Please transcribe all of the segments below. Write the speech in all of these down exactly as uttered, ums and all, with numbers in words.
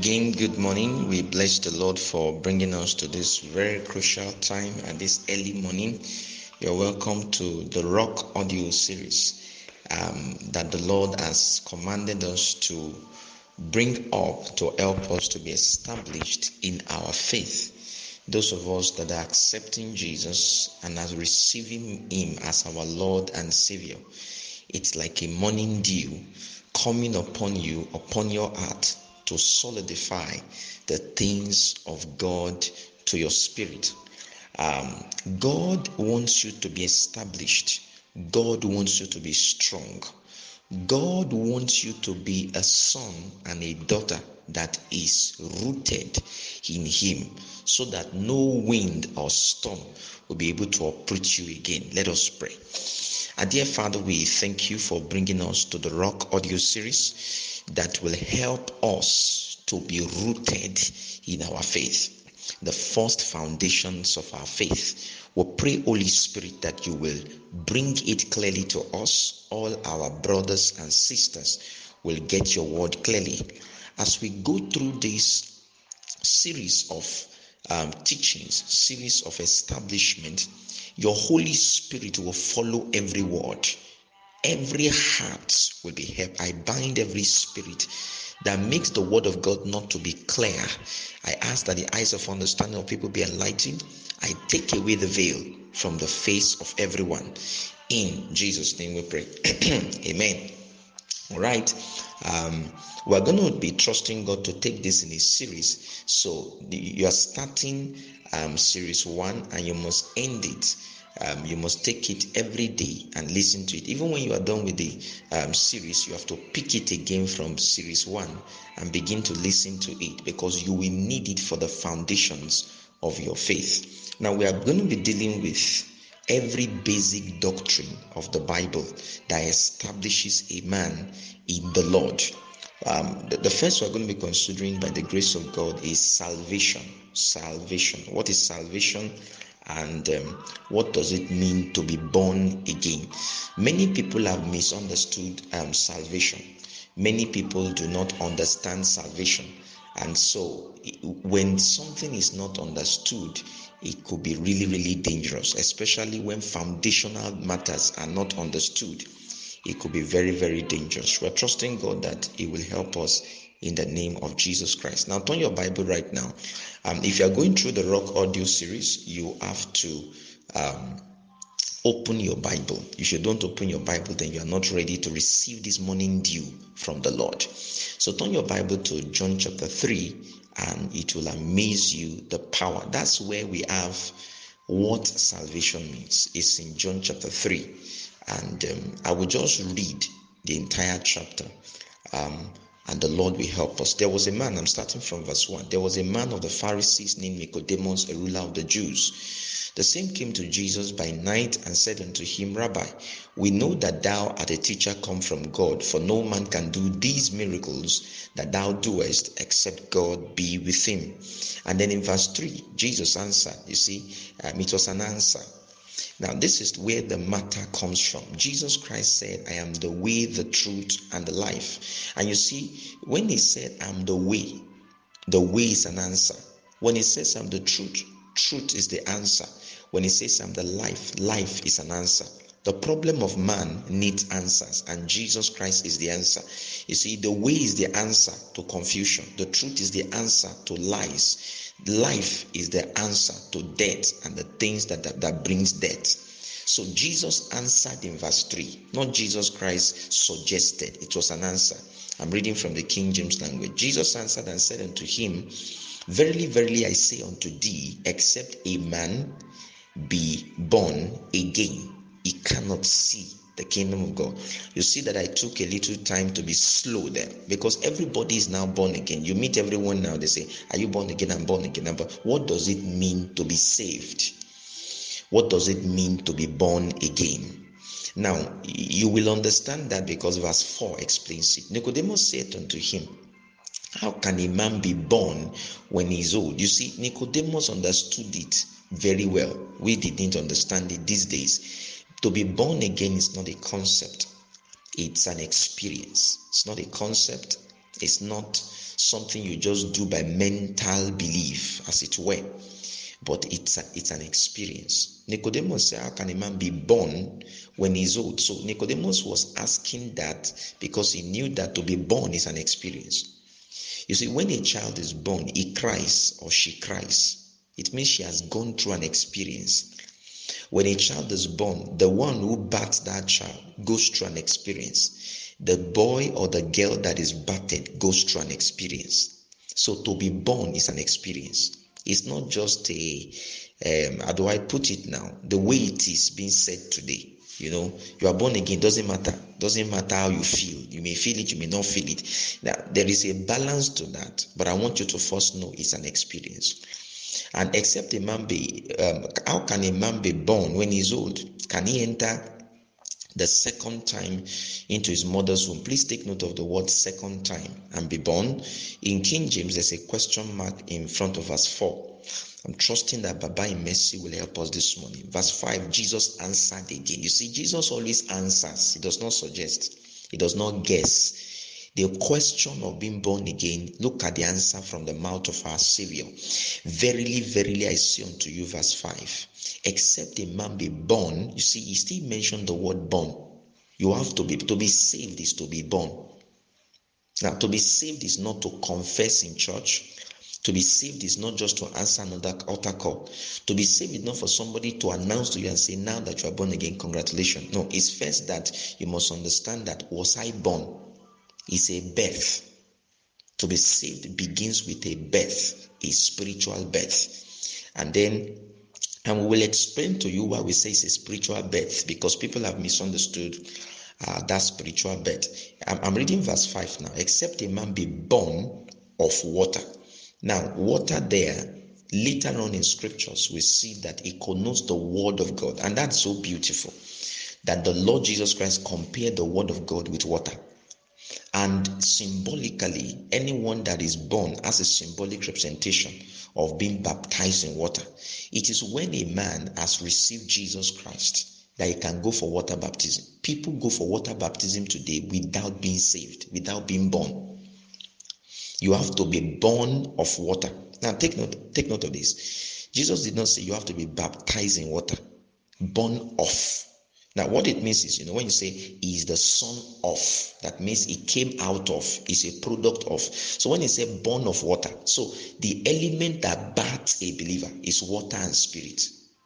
Again, good morning. We bless the Lord for bringing us to this very crucial time and this early morning. You're welcome to the Rock Audio series um, that the Lord has commanded us to bring up to help us to be established in our faith. Those of us that are accepting Jesus and are receiving Him as our Lord and Savior, it's like a morning dew coming upon you, upon your heart, to solidify the things of God to your spirit. Um, God wants you to be established. God wants you to be strong. God wants you to be a son and a daughter that is rooted in Him, so that no wind or storm will be able to uproot you again. Let us pray. Our dear Father, we thank you for bringing us to the Rock Audio series that will help us to be rooted in our faith, the first foundations of our faith. We pray, Holy Spirit, that you will bring it clearly to us. All our brothers and sisters will get your word clearly. As we go through this series of um, teachings, series of establishment, your Holy Spirit will follow every word. Every heart will be helped. I bind every spirit that makes the word of God not to be clear. I ask that the eyes of understanding of people be enlightened. I take away the veil from the face of everyone. In Jesus' name we pray. Amen. All right. Um, we're going to be trusting God to take this in a series. So you are starting um, series one and you must end it. Um, you must take it every day and listen to it. Even when you are done with the um, series, you have to pick it again from series one and begin to listen to it, because you will need it for the foundations of your faith. Now, we are going to be dealing with every basic doctrine of the Bible that establishes a man in the Lord. Um, the, the first we're going to be considering, by the grace of God, is salvation. Salvation. What is salvation? And um, what does it mean to be born again? Many people have misunderstood um, salvation. Many people do not understand salvation. And so when something is not understood, it could be really, really dangerous, especially when foundational matters are not understood. It could be very, very dangerous. We're trusting God that He will help us in the name of Jesus Christ. Now, turn your Bible right now. Um, if you are going through the Rock Audio series, you have to um, open your Bible. If you don't open your Bible, then you are not ready to receive this morning dew from the Lord. So turn your Bible to John chapter three, and it will amaze you the power. That's where we have what salvation means. It's in John chapter three. And um, I will just read the entire chapter. Um, and the Lord will help us. There was a man, I'm starting from verse one. There was a man of the Pharisees named Nicodemus, a ruler of the Jews. The same came to Jesus by night and said unto him, Rabbi, we know that thou art a teacher come from God, for no man can do these miracles that thou doest, except God be with him. And then in verse three, Jesus answered. You see, um, it was an answer. Now, this is where the matter comes from. Jesus Christ said, I am the way, the truth, and the life. And you see, when He said, I'm the way, the way is an answer. When He says, I'm the truth, truth is the answer. When He says, I'm the life, life is an answer. The problem of man needs answers, and Jesus Christ is the answer. You see, the way is the answer to confusion. The truth is the answer to lies. Life is the answer to death and the things that, that, that brings death. So Jesus answered in verse three. Not Jesus Christ suggested. It was an answer. I'm reading from the King James language. Jesus answered and said unto him, Verily, verily, I say unto thee, except a man be born again, he cannot see the kingdom of God. You see that I took a little time to be slow there, because everybody is now born again. You meet everyone now, they say, are you born again? I'm born again. But what does it mean to be saved? What does it mean to be born again? Now, you will understand that because verse four explains it. Nicodemus said unto him, how can a man be born when he is old? You see, Nicodemus understood it very well. We didn't understand it these days. To be born again is not a concept. It's an experience. It's not a concept. It's not something you just do by mental belief, as it were, but it's a, it's an experience. Nicodemus said, how can a man be born when he's old? So Nicodemus was asking that because he knew that to be born is an experience. You see, when a child is born, he cries or she cries. It means she has gone through an experience. When a child is born, the one who births that child goes through an experience. The boy or the girl that is birthed goes through an experience. So to be born is an experience. It's not just a, um, how do I put it now? The way it is being said today. You know, you are born again, doesn't matter. Doesn't matter how you feel. You may feel it, you may not feel it. Now, there is a balance to that, but I want you to first know it's an experience. And except a man be, um, how can a man be born when he's old? Can he enter the second time into his mother's womb? Please take note of the word second time and be born. In King James, there's a question mark in front of verse four. I'm trusting that Baba in mercy will help us this morning. Verse five, Jesus answered again. You see, Jesus always answers. He does not suggest. He does not guess. The question of being born again, look at the answer from the mouth of our Savior. Verily, verily, I say unto you, verse five, except a man be born, you see, he still mentioned the word born. You have to be, to be saved is to be born. Now, to be saved is not to confess in church. To be saved is not just to answer another altar call. To be saved is not for somebody to announce to you and say, now that you are born again, congratulations. No, it's first that you must understand that, was I born? It's a birth. To be saved begins with a birth, a spiritual birth. And then, and we will explain to you why we say it's a spiritual birth, because people have misunderstood uh, that spiritual birth. I'm, I'm reading verse five now. Except a man be born of water. Now, water there, later on in scriptures, we see that it connotes the word of God. And that's so beautiful that the Lord Jesus Christ compared the word of God with water. And symbolically, anyone that is born has a symbolic representation of being baptized in water. It is when a man has received Jesus Christ that he can go for water baptism. People go for water baptism today without being saved, without being born. You have to be born of water. Now take note, take note of this. Jesus did not say you have to be baptized in water. Born of. Now, what it means is, you know, when you say he is the son of, that means he came out of, is a product of. So when you say born of water, so the element that births a believer is water and spirit.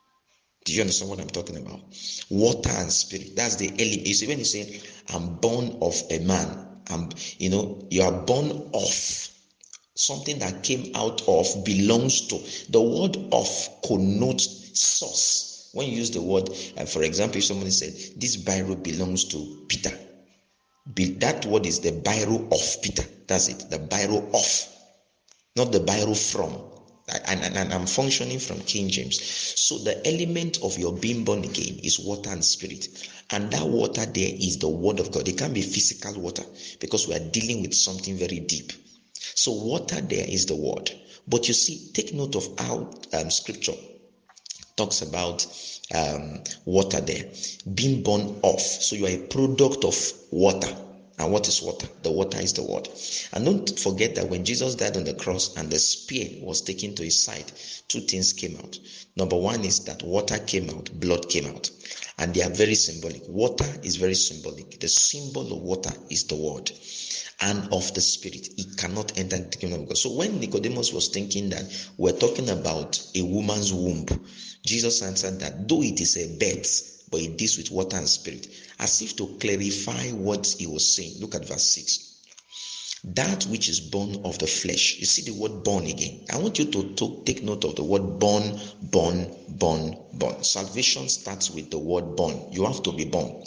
Do you understand what I'm talking about? Water and spirit. That's the element. You see, when you say I'm born of a man, I'm, you know, you are born of. Something that came out of belongs to. The word of connotes source. When you use the word, uh, for example, if somebody said, this biro belongs to Peter. Be, that word is the biro of Peter. That's it. The biro of. Not the biro from. And, and, and I'm functioning from King James. So the element of your being born again is water and spirit. And that water there is the word of God. It can't be physical water because we are dealing with something very deep. So water there is the word. But you see, take note of how um, scripture talks about um, water there. Being born of. So you are a product of water. And what is water? The water is the word. And don't forget that when Jesus died on the cross and the spear was taken to his side, two things came out. Number one is that water came out, blood came out. And they are very symbolic. Water is very symbolic. The symbol of water is the word. And of the spirit, it cannot enter the kingdom of God. So when Nicodemus was thinking that we're talking about a woman's womb, Jesus answered that though it is a birth, but it deals with water and spirit, as if to clarify what he was saying. Look at verse six. That which is born of the flesh. You see the word born again. I want you to, to take note of the word born, born, born, born. Salvation starts with the word born. You have to be born.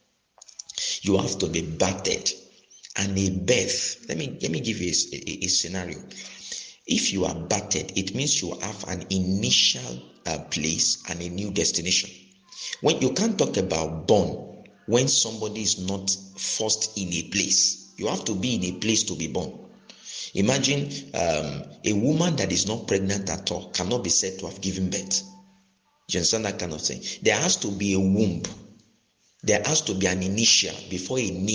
You have to be birthed. And a birth, let me let me give you a, a, a scenario. If you are birthed, it means you have an initial uh, place and a new destination. When you can't talk about born when somebody is not first in a place. You have to be in a place to be born. Imagine um, a woman that is not pregnant at all cannot be said to have given birth. You understand that kind of thing? There has to be a womb. There has to be an initial before a new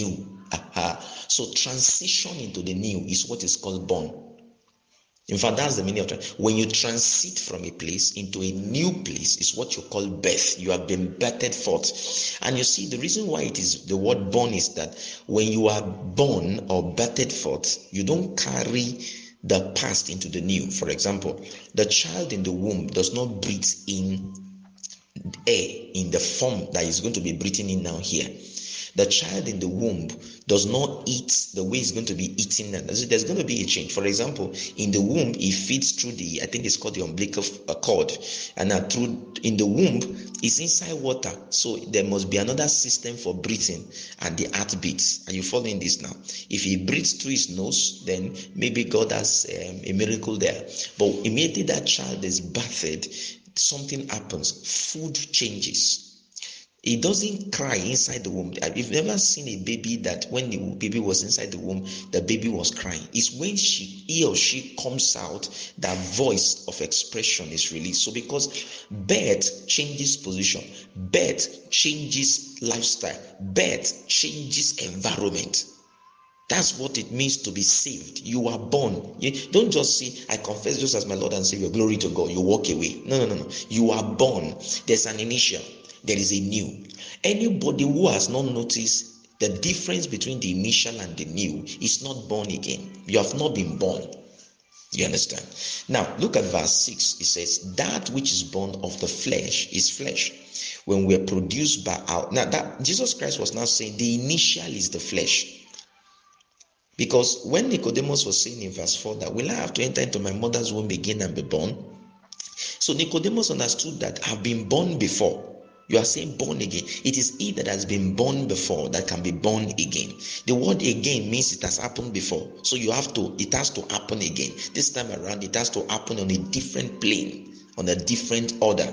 Aha. So transition into the new is what is called born. In fact, that's the meaning of it. When you transit from a place into a new place is what you call birth. You have been birthed forth. And you see, the reason why it is the word born is that when you are born or birthed forth, you don't carry the past into the new. For example, the child in the womb does not breathe in air in the form that is going to be breathing in now here. The child in the womb does not eat the way it's going to be eating. There's going to be a change. For example, in the womb, it feeds through the, I think it's called the umbilical cord. And now through in the womb, it's inside water. So there must be another system for breathing and the heartbeats. Are you following this now? If he breathes through his nose, then maybe God has um, a miracle there. But immediately that child is birthed, something happens. Food changes. It doesn't cry inside the womb. I've never seen a baby that when the baby was inside the womb, the baby was crying. It's when she, he or she comes out, that voice of expression is released. So because birth changes position, birth changes lifestyle, birth changes environment. That's what it means to be saved. You are born. You don't just say, I confess just as my Lord and Savior, glory to God. You walk away. No, no, no, no. You are born. There's an initial. There is a new. Anybody who has not noticed the difference between the initial and the new is not born again. You have not been born. You understand? Now, look at verse six. It says, that which is born of the flesh is flesh. When we are produced by our... Now, that Jesus Christ was now saying the initial is the flesh. Because when Nicodemus was saying in verse four that, will I have to enter into my mother's womb again and be born? So Nicodemus understood that I've been born before. You are saying born again. It is he that has been born before that can be born again. The word again means it has happened before. So you have to, it has to happen again. This time around, it has to happen on a different plane, on a different order.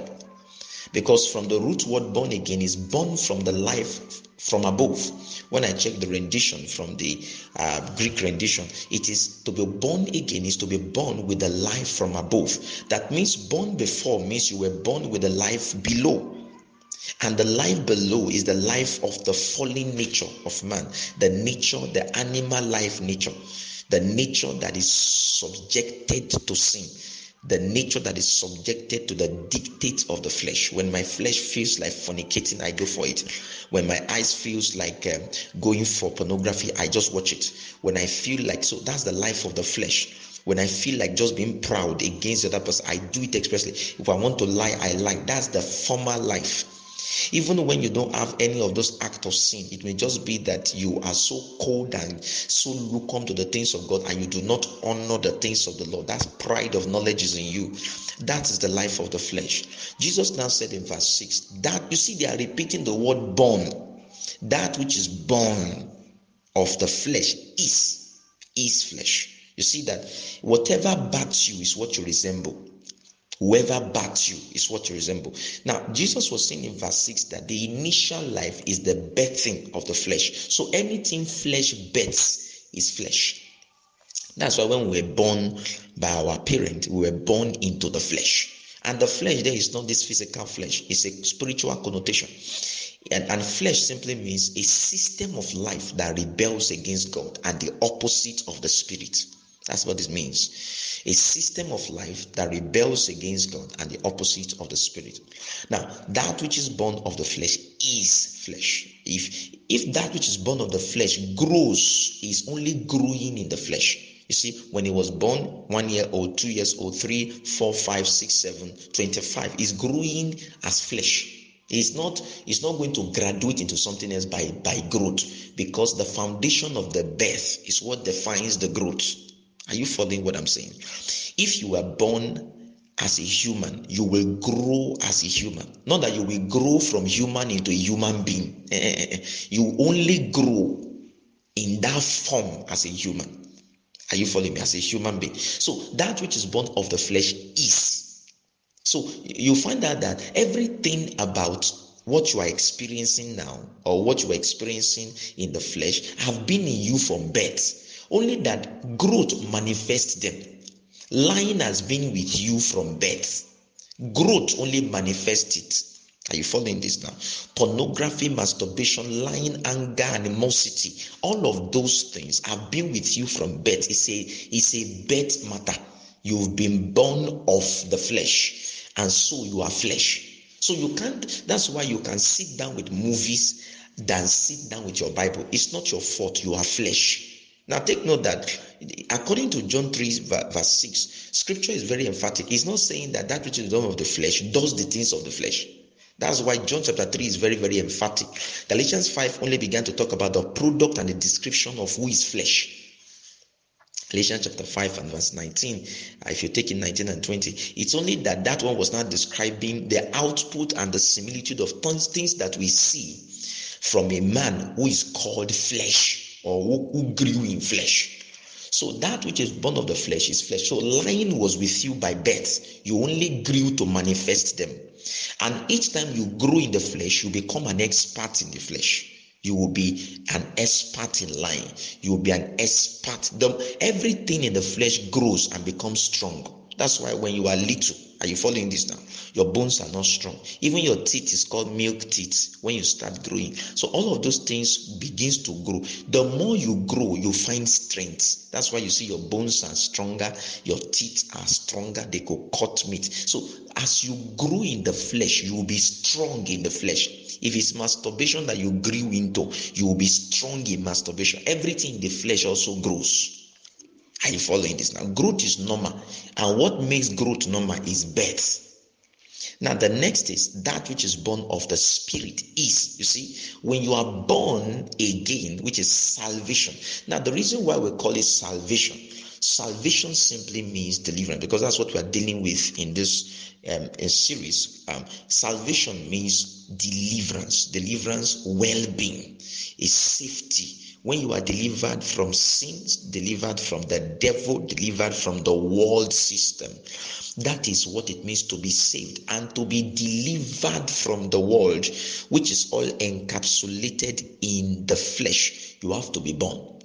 Because from the root word born again is born from the life from above. When I check the rendition from the uh, Greek rendition, it is to be born again is to be born with the life from above. That means born before means you were born with the life below. And the life below is the life of the fallen nature of man, the nature, the animal life nature, the nature that is subjected to sin, the nature that is subjected to the dictates of the flesh. When my flesh feels like fornicating, I go for it. When my eyes feels like um, going for pornography, I just watch it. When I feel like, so that's the life of the flesh. When I feel like just being proud against the other person, I do it expressly. If I want to lie, I lie. That's the former life. Even when you don't have any of those acts of sin, it may just be that you are so cold and so lukewarm to the things of God and you do not honor the things of the Lord. That's pride of knowledge is in you. That is the life of the flesh. Jesus now said in verse six, that you see they are repeating the word born. That which is born of the flesh is, is flesh. You see that whatever bats you is what you resemble. Whoever bats you is what you resemble. Now, Jesus was saying in verse six that the initial life is the birthing of the flesh. So anything flesh births is flesh. That's why when we were born by our parent, we were born into the flesh. And the flesh there is not this physical flesh. It's a spiritual connotation. And, and flesh simply means a system of life that rebels against God and the opposite of the spirit. That's what it means. A system of life that rebels against God and the opposite of the spirit. Now, that which is born of the flesh is flesh. If, if that which is born of the flesh grows, is only growing in the flesh. You see, when he was born, one year old, two years old, three, four, five, six, seven, twenty-five, is growing as flesh. It's not, it's not going to graduate into something else by, by growth, because the foundation of the birth is what defines the growth. Are you following what I'm saying? If you are born as a human, you will grow as a human. Not that you will grow from human into a human being. You only grow in that form as a human. Are you following me? As a human being. So that which is born of the flesh is. So you find out that everything about what you are experiencing now, or what you are experiencing in the flesh, have been in you from birth. Only that growth manifests them. Lying has been with you from birth. Growth only manifests it. Are you following this now? Pornography, masturbation, lying, anger, animosity, all of those things have been with you from birth. It's a, it's a birth matter. You've been born of the flesh, and so you are flesh. So you can't, that's why you can sit down with movies than sit down with your Bible. It's not your fault, you are flesh. Now take note that according to John three verse six, scripture is very emphatic. It's not saying that that which is done of the flesh does the things of the flesh. That's why John chapter three is very, very emphatic. Galatians five only began to talk about the product and the description of who is flesh. Galatians chapter five and verse nineteen, if you take in nineteen and twenty, it's only that that one was not describing the output and the similitude of things that we see from a man who is called flesh, or who, who grew in flesh. So that which is born of the flesh is flesh. So lying was with you by birth. You only grew to manifest them. And each time you grow in the flesh, you become an expert in the flesh. You will be an expert in lying. You will be an expert. The, everything in the flesh grows and becomes strong. That's why when you are little, are you following this now? Your bones are not strong. Even your teeth is called milk teeth when you start growing. So all of those things begins to grow. The more you grow, you find strength. That's why you see your bones are stronger, your teeth are stronger, they go cut meat. So as you grow in the flesh, you will be strong in the flesh. If it's masturbation that you grew into, you will be strong in masturbation. Everything in the flesh also grows. Are you following this now? Growth is normal. And what makes growth normal is birth. Now the next is that which is born of the Spirit is, you see, when you are born again, which is salvation. Now the reason why we call it salvation, salvation simply means deliverance, because that's what we are dealing with in this um, in series. Um, salvation means deliverance, deliverance, well-being, is safety. When you are delivered from sins, delivered from the devil, delivered from the world system, that is what it means to be saved. And to be delivered from the world, which is all encapsulated in the flesh, you have to be born.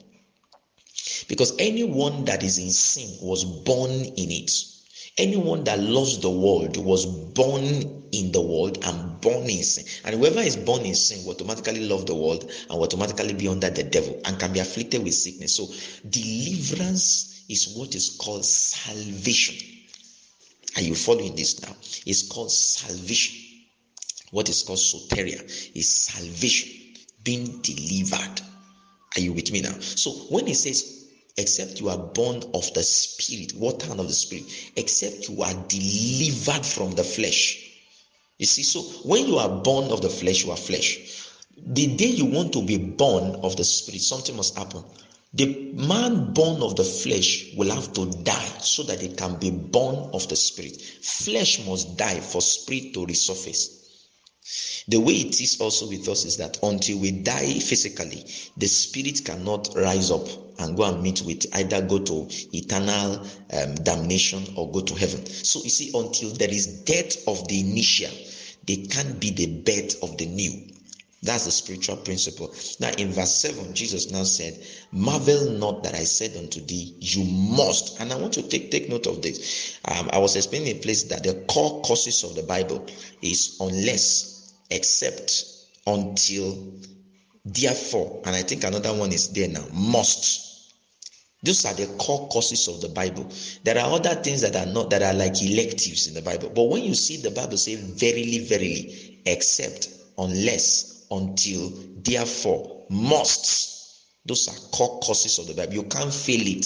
Because anyone that is in sin was born in it. Anyone that loves the world was born in the world and born in sin. And whoever is born in sin will automatically love the world and will automatically be under the devil and can be afflicted with sickness. So deliverance is what is called salvation. Are you following this now? It's called salvation. What is called soteria is salvation, being delivered. Are you with me now? So when it says, except you are born of the Spirit, what kind of the Spirit? Except you are delivered from the flesh. You see, so when you are born of the flesh, you are flesh. The day you want to be born of the Spirit, something must happen. The man born of the flesh will have to die so that it can be born of the Spirit. Flesh must die for spirit to resurface. The way it is also with us is that until we die physically, the spirit cannot rise up and go and meet with either go to eternal um, damnation or go to heaven. So you see, until there is death of the initial, there can't be the birth of the new. That's the spiritual principle. Now in verse seven, Jesus now said, marvel not that I said unto thee, you must. And I want to take, take note of this. Um, I was explaining a place that the core causes of the Bible is unless, except, until, therefore. And I think another one is there now, must. Those are the core causes of the Bible. There are other things that are not, that are like electives in the Bible. But when you see the Bible say, verily, verily, except, unless, until, therefore, must. Those are core causes of the Bible. You can't fail it.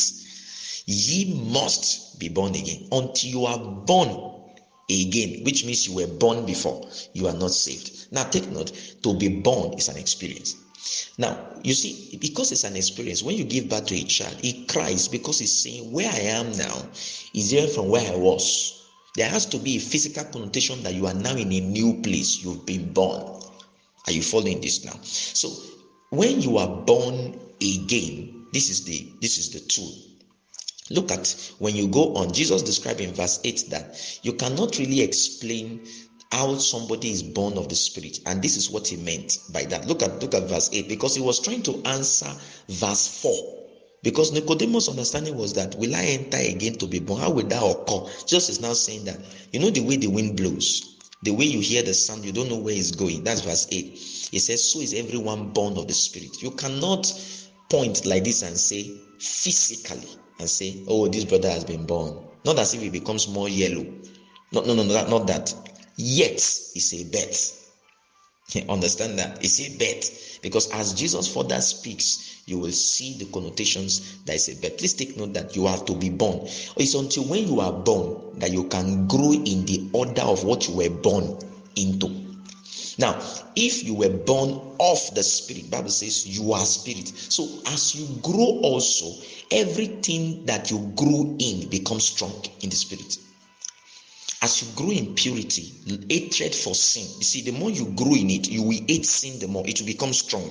Ye must be born again. Until you are born again, which means you were born before, you are not saved. Now take note, to be born is an experience. Now, you see, because it's an experience, when you give birth to a child, it cries because it's saying, where I am now is different from where I was. There has to be a physical connotation that you are now in a new place. You've been born. Are you following this now? So when you are born again, this is the this is the tool. Look at when you go on, Jesus described in verse eight that you cannot really explain how somebody is born of the Spirit, and this is what he meant by that. Look at look at verse eight, because he was trying to answer verse four. Because Nicodemus' understanding was that, will I enter again to be born? How will that occur? Jesus is now saying that, you know the way the wind blows, The way you hear the sound, you don't know where it's going. That's verse eight. It says, so is everyone born of the Spirit. You cannot point like this and say, physically, and say, oh, this brother has been born. Not as if it becomes more yellow. No, no, no, no, not that. Yet, it's a bet. Understand that? It's a bet. Because as Jesus further speaks, you will see the connotations that is a bet. Please take note that you have to be born. It's until when you are born that you can grow in the order of what you were born into. Now, if you were born of the Spirit, Bible says you are spirit. So as you grow also, everything that you grew in becomes strong in the Spirit. As you grow in purity, hatred for sin. You see, the more you grow in it, you will hate sin the more. It will become strong.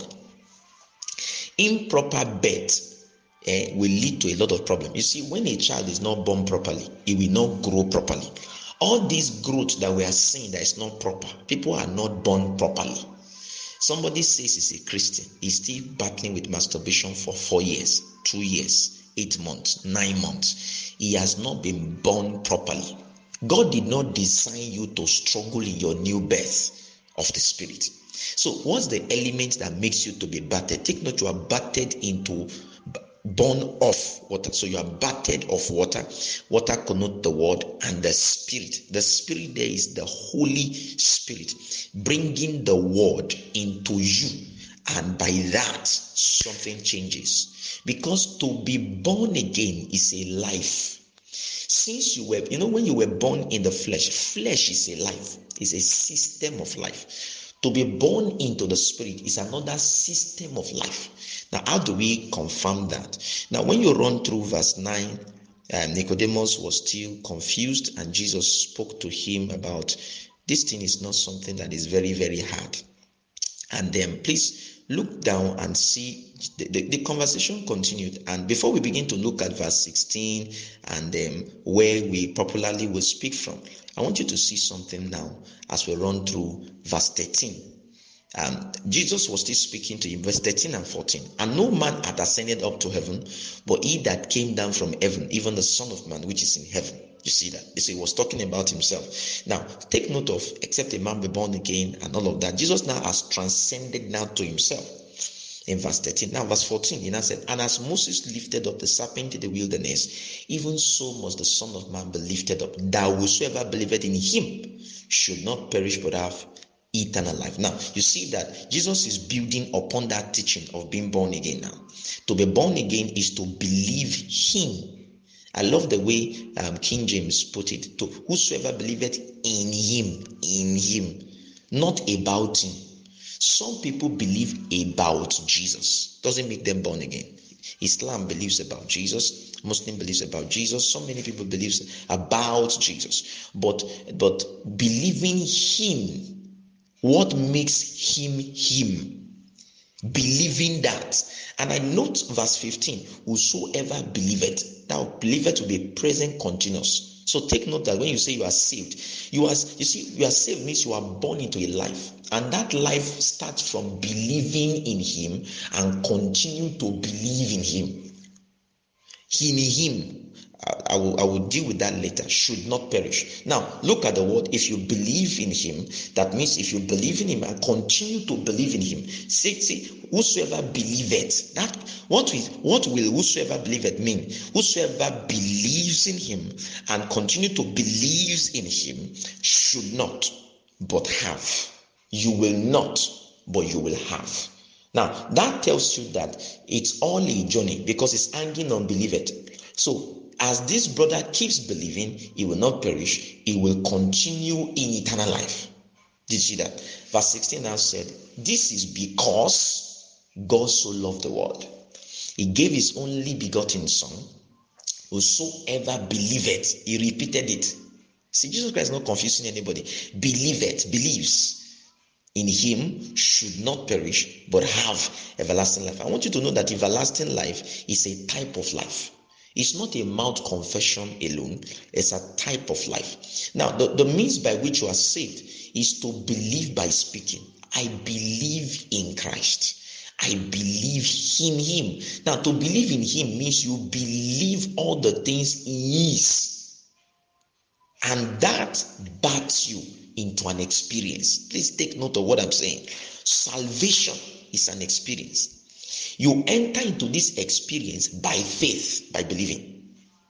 Improper birth eh, will lead to a lot of problems. You see, when a child is not born properly, it will not grow properly. All this growth that we are seeing that is not proper, people are not born properly. Somebody says he's a Christian, he's still battling with masturbation for four years, two years, eight months, nine months. He has not been born properly. God did not design you to struggle in your new birth of the Spirit. So what's the element that makes you to be battered? Take note, you are battered into born of water. So you are battered of water. Water connotes the word and the Spirit. The Spirit there is the Holy Spirit bringing the word into you. And by that, something changes. Because to be born again is a life. Since you were, you know, when you were born in the flesh, flesh is a life, is a system of life. To be born into the Spirit is another system of life. Now, how do we confirm that? Now, when you run through verse nine, um, Nicodemus was still confused, and Jesus spoke to him about this thing is not something that is very, very hard. And then please look down and see the, the, the conversation continued. And before we begin to look at verse sixteen and um, where we popularly will speak from, I want you to see something now as we run through verse thirteen. Um, Jesus was still speaking to him, verse thirteen and fourteen. And no man hath ascended up to heaven, but he that came down from heaven, even the Son of Man which is in heaven. You see that? You see, he was talking about himself. Now, take note of, except a man be born again and all of that. Jesus now has transcended now to himself. In verse thirteen, now verse fourteen, he now said, and as Moses lifted up the serpent in the wilderness, even so must the Son of Man be lifted up, that whosoever believeth in him should not perish but have eternal life. Now, you see that Jesus is building upon that teaching of being born again now. To be born again is to believe him. I love the way um, King James put it, to whosoever believeth in him, in him, not about him. Some people believe about Jesus. Doesn't make them born again. Islam believes about Jesus. Muslim believes about Jesus. So many people believe about Jesus. But, but believing him, what makes him him? Believing that. And I note verse fifteen, whosoever believeth. Now, believeth will be present continuous. So take note that when you say you are saved, you are, you see, you are saved means you are born into a life. And that life starts from believing in him and continue to believe in him. In him. I, I, will, I will deal with that later. Should not perish. Now, look at the word. If you believe in him, that means if you believe in him and continue to believe in him. See, see, whosoever believeth. That what will, what will whosoever believeth mean? Whosoever believes in him and continue to believe in him should not, but have. You will not, but you will have. Now, that tells you that it's all a journey because it's hanging on believeth. So, as this brother keeps believing, he will not perish, he will continue in eternal life. Did you see that? Verse sixteen now said, this is because God so loved the world. He gave his only begotten Son, whosoever believeth. He repeated it. See, Jesus Christ is not confusing anybody. Believeth, believes in him should not perish, but have everlasting life. I want you to know that everlasting life is a type of life. It's not a mouth confession alone. It's a type of life. Now, the, the means by which you are saved is to believe by speaking. I believe in Christ. I believe in him. Now, to believe in him means you believe all the things he is. And that births you into an experience. Please take note of what I'm saying. Salvation is an experience. You enter into this experience by faith, by believing.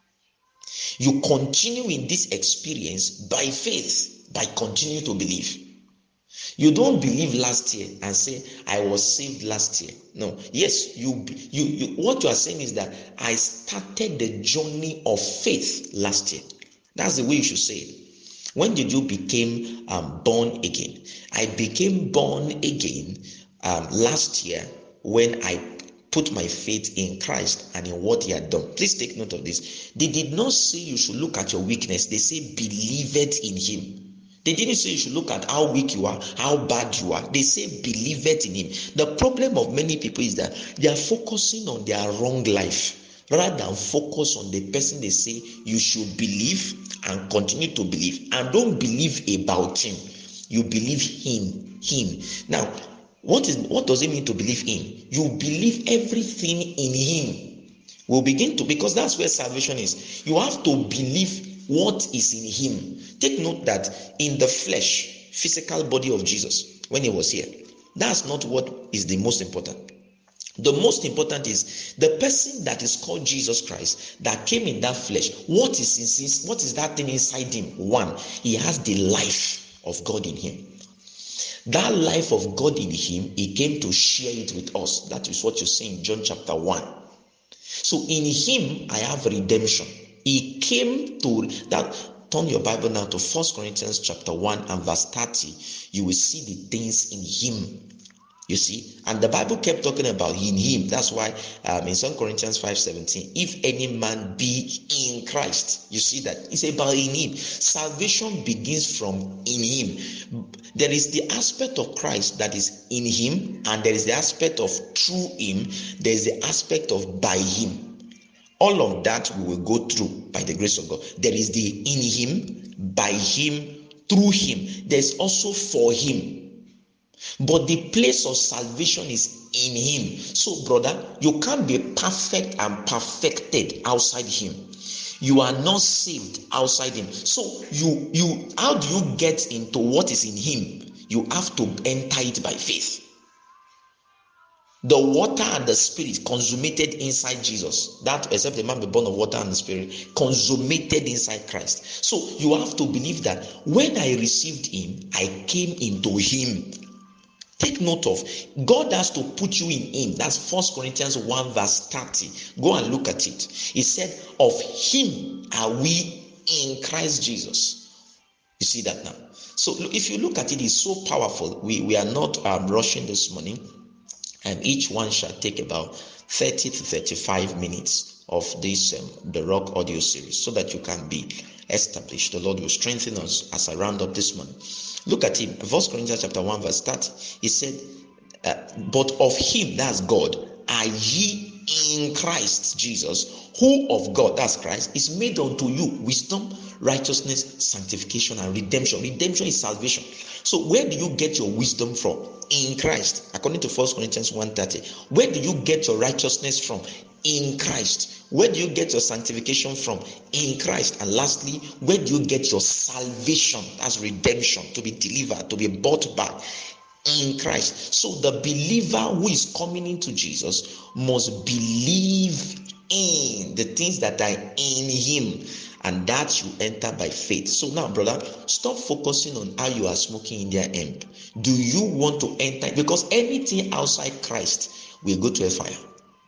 You continue in this experience by faith, by continuing to believe. You don't believe last year and say, I was saved last year. No. Yes, you, you, you what you are saying is that I started the journey of faith last year. That's the way you should say it. When did you become um, born again? I became born again um, last year when I put my faith in Christ and in what he had done. Please take note of this. They did not say you should look at your weakness. They say believe it in him. They didn't say you should look at how weak you are, how bad you are. They say believe it in him. The problem of many people is that they are focusing on their wrong life rather than focus on the person they say you should believe and continue to believe. And don't believe about him. You believe him. Him. Now, what is what does it mean to believe him? You believe everything in him. We'll begin to, because that's where salvation is. You have to believe what is in him. Take note that in the flesh, physical body of Jesus, when he was here, that's not what is the most important. The most important is the person that is called Jesus Christ that came in that flesh. What is in, what is that thing inside him? One, he has the life of God in him. That life of God in him, he came to share it with us. That is what you see in John chapter one. So in him, I have redemption. He came to that. Turn your Bible now to First Corinthians chapter one and verse thirty. You will see the things in him. You see, and the Bible kept talking about in him. That's why um, in Second Corinthians five seventeen, if any man be in Christ, you see that it's about in him. Salvation begins from in him. There is the aspect of Christ that is in him, and there is the aspect of through him. There is the aspect of by him. All of that we will go through by the grace of God. There is the in him, by him, through him. There's also for him. But the place of salvation is in him. So, brother, you can't be perfect and perfected outside him. You are not saved outside him. So, you, you, how do you get into what is in him? You have to enter it by faith. The water and the spirit consummated inside Jesus. That, except a man be born of water and the spirit, consummated inside Christ. So you have to believe that when I received him, I came into him. Take note of, God has to put you in him. That's First Corinthians one verse thirty. Go and look at it. He said, of him are we in Christ Jesus. You see that now? So if you look at it, it's so powerful. We, we are not um, rushing this morning. And each one shall take about thirty to thirty-five minutes of this um, the Rock audio series, so that you can be established. The Lord will strengthen us as I round up this morning. Look at him. First Corinthians chapter one verse thirty. He said, uh, but of him, that's God, are ye in Christ Jesus, who of God, that's Christ, is made unto you wisdom, righteousness, sanctification, and redemption. Redemption is salvation. So where do you get your wisdom from? In Christ, according to First Corinthians one thirty. Where do you get your righteousness from? In Christ. Where do you get your sanctification from? In Christ. And lastly, where do you get your salvation? That's redemption, to be delivered, to be bought back. In Christ. So the believer who is coming into Jesus must believe in the things that are in him, and that you enter by faith. So now, brother, stop focusing on how you are smoking in their end. Do you want to enter? Because anything outside Christ will go to a fire.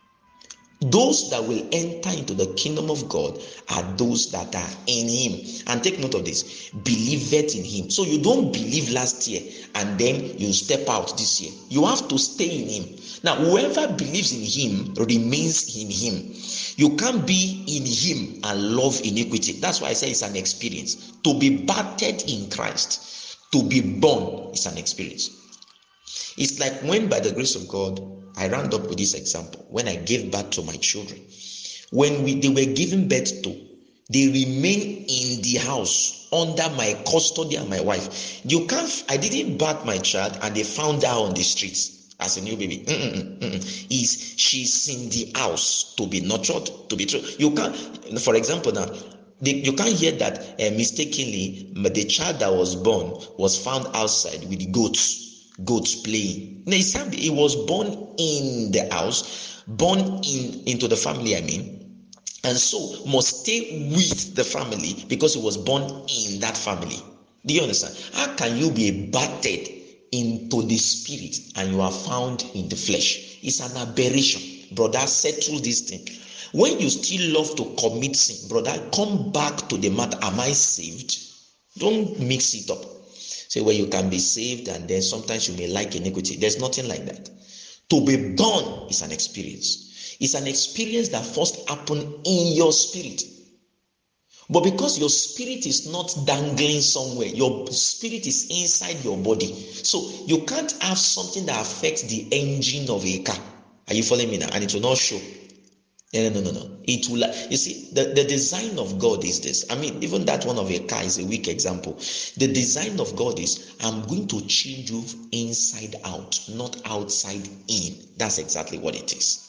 Those that will enter into the kingdom of God are those that are in him. And take note of this. Believe it in him. So you don't believe last year and then you step out this year. You have to stay in him. Now, whoever believes in him remains in him. You can't be in him and love iniquity. That's why I say it's an experience. To be battered in Christ, to be born is an experience. It's like when, by the grace of God, I round up with this example. When I gave birth to my children, when we they were given birth to, they remain in the house under my custody and my wife. You can't. I didn't birth my child and they found her on the streets as a new baby. Mm-mm, mm-mm. Is she's in the house to be nurtured, to be true. You can't. For example, now They, you can't hear that uh, mistakenly the child that was born was found outside with goats, goats playing. No, it can't be. He was born in the house, born in into the family, I mean, and so must stay with the family because he was born in that family. Do you understand? How can you be battered into the spirit and you are found in the flesh? It's an aberration. Brother, settle this thing. When you still love to commit sin, brother, come back to the matter. Am I saved? Don't mix it up. Say, well, you can be saved and then sometimes you may like iniquity. There's nothing like that. To be born is an experience. It's an experience that first happened in your spirit. But because your spirit is not dangling somewhere, your spirit is inside your body. So you can't have something that affects the engine of a car. Are you following me now? And it will not show. No, no, no, no. It will. You see, the, the design of God is this. I mean, even that one of a car is a weak example. The design of God is, I'm going to change you inside out, not outside in. That's exactly what it is.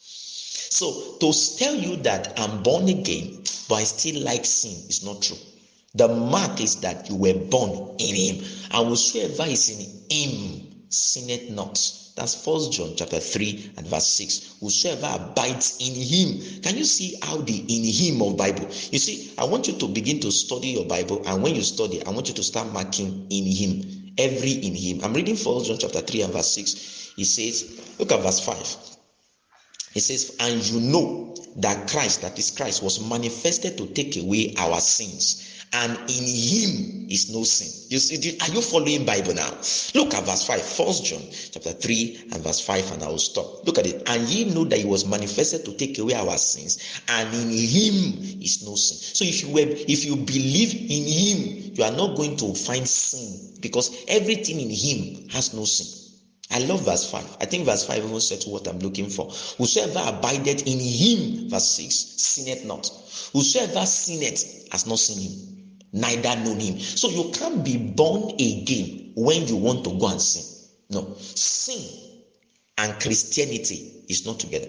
So to tell you that I'm born again, but I still like sin is not true. The mark is that you were born in him, and whosoever is in him sinneth not. That's First John chapter three and verse six. Whosoever abides in him. Can you see how the in him of Bible? You see, I want you to begin to study your Bible, and when you study, I want you to start marking in him. Every in him. I'm reading First John chapter three and verse six. He says, look at verse five. It says, and you know that Christ, that is Christ, was manifested to take away our sins, and in him is no sin. You see, are you following Bible now? Look at verse five, First John chapter three and verse five, and I will stop. Look at it. And ye know that he was manifested to take away our sins, and in him is no sin. So if you were, if you believe in him, you are not going to find sin, because everything in him has no sin. I love verse five. I think verse five even said what I'm looking for. Whosoever abideth in him, verse six, sinneth not. Whosoever sinneth has not seen him, neither known him. So you can't be born again when you want to go and sin. No. Sin and Christianity is not together.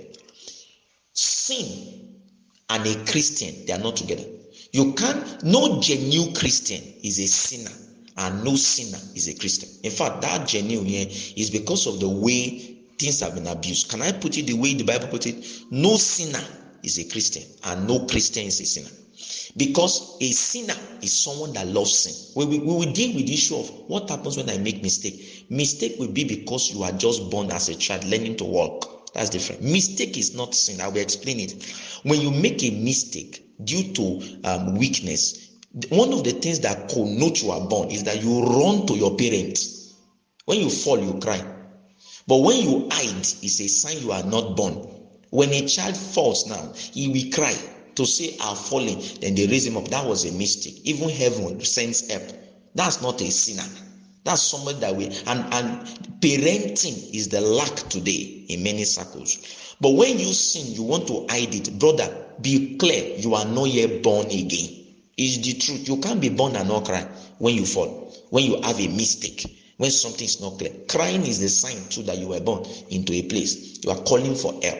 Sin and a Christian, they are not together. You can't, no genuine Christian is a sinner. And no sinner is a Christian. In fact, that genuine here is because of the way things have been abused. Can I put it the way the Bible put it? No sinner is a Christian, and no Christian is a sinner. Because a sinner is someone that loves sin. We, we, we will deal with the issue of what happens when I make mistake. Mistake will be because you are just born as a child learning to walk. That's different. Mistake is not sin. I will explain it. When you make a mistake due to um, weakness, one of the things that connote you are born is that you run to your parents. When you fall, you cry. But when you hide, it's a sign you are not born. When a child falls now, he will cry to say, I've fallen. Then they raise him up. That was a mistake. Even heaven sends help. That's not a sinner. That's somebody that we, and, and parenting is the lack today in many circles. But when you sin, you want to hide it. Brother, be clear, you are not yet born again. It's the truth. You can't be born and not cry when you fall, when you have a mistake, when something is not clear. Crying is the sign too that you were born into a place. You are calling for help.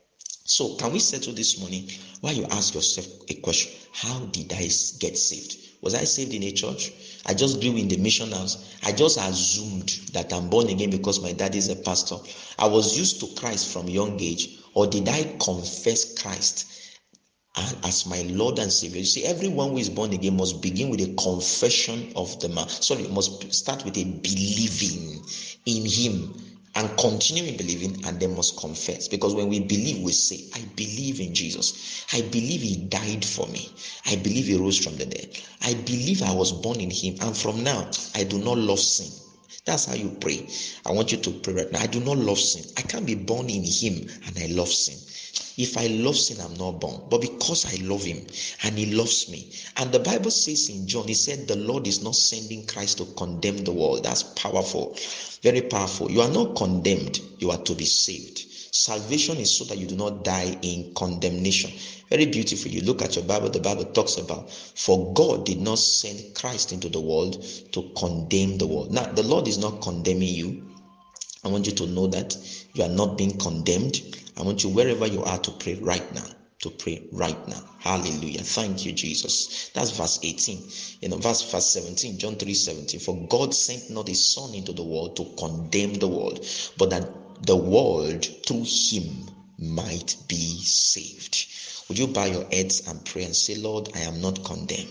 So can we settle this morning while you ask yourself a question? How did I get saved? Was I saved in a church? I just grew in the mission house. I just assumed that I'm born again because my dad is a pastor. I was used to Christ from a young age. Or did I confess Christ and as my Lord and Savior? You see, everyone who is born again must begin with a confession of the mouth. Sorry, must start with a believing in him and continue in believing, and they must confess. Because when we believe, we say, I believe in Jesus. I believe he died for me. I believe he rose from the dead. I believe I was born in him, and from now, I do not love sin. That's how you pray. I want you to pray right now. I do not love sin. I can't be born in him and I love sin. If I love sin, I'm not born. But because I love him and he loves me. And the Bible says in John, he said the Lord is not sending Christ to condemn the world. That's powerful. Very powerful. You are not condemned. You are to be saved. Salvation is so that you do not die in condemnation. Very beautiful. You look at your Bible, the Bible talks about, for God did not send Christ into the world to condemn the world. Now, the Lord is not condemning you. I want you to know that you are not being condemned. I want you, wherever you are, to pray right now. to pray right now. Hallelujah. Thank you, Jesus. That's verse eighteen. You know, verse, verse seventeen, John three seventeen. For God sent not his Son into the world to condemn the world, but that the world through him might be saved. Would you bow your heads and pray and say, Lord, I am not condemned.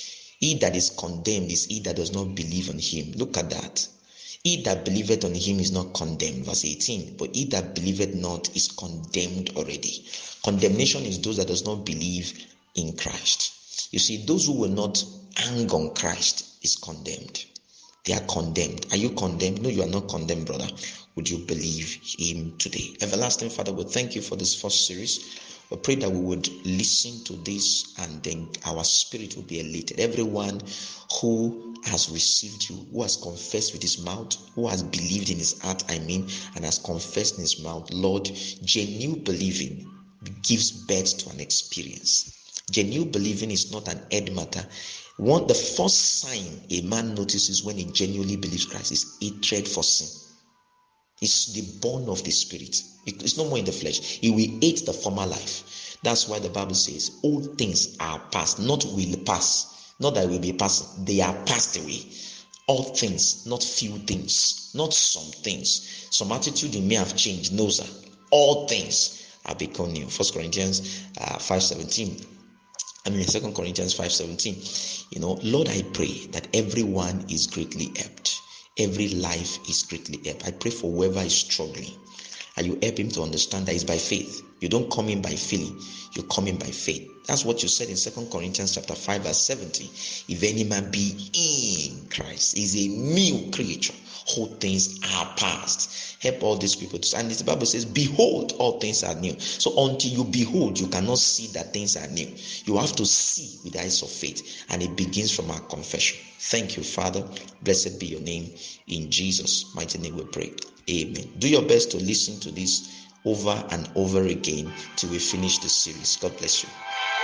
He that is condemned is he that does not believe on him. Look at that. He that believeth on him is not condemned. Verse eighteen. But he that believeth not is condemned already. Condemnation is those that does not believe in Christ. You see, those who will not hang on Christ is condemned. They are condemned. Are you condemned? No, you are not condemned, brother. Would you believe him today? Everlasting Father, we thank you for this first series. We pray that we would listen to this and then our spirit will be elated. Everyone who has received you, who has confessed with his mouth, who has believed in his heart, I mean, and has confessed in his mouth, Lord, genuine believing gives birth to an experience. Genuine believing is not an head matter. One, the first sign a man notices when he genuinely believes Christ is hatred for sin. It's the born of the spirit. It's no more in the flesh. He will hate the former life. That's why the Bible says all things are past, not will pass, not that will be passed. They are passed away. All things, not few things, not some things. Some attitude you may have changed. No, sir. All things are become new. First Corinthians uh, five seventeen. I mean, Second Corinthians five seventeen. You know, Lord, I pray that everyone is greatly helped. Every life is greatly helped. I pray for whoever is struggling. And you help him to understand that it's by faith. You don't come in by feeling. You come in by faith. That's what you said in Second Corinthians chapter five verse seventeen. If any man be in Christ, is a new creature. Whole things are past. Help all these people to, and the Bible says, behold, all things are new. So until you behold, you cannot see that things are new. You have to see with the eyes of faith, and it begins from our confession. Thank you, Father. Blessed be your name. In Jesus' mighty name we pray. Amen. Do your best to listen to this over and over again till we finish the series. God bless you.